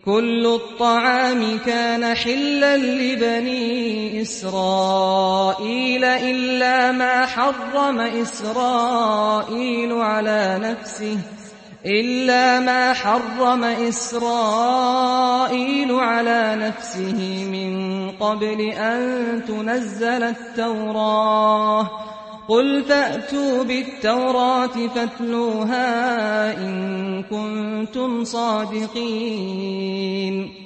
كل الطعام كان حلا لبني إسرائيل إلا ما حرم إسرائيل على نفسه من قبل أن تنزل التوراة. قل فأتوا بالتوراة فاتلوها إن كنتم صادقين.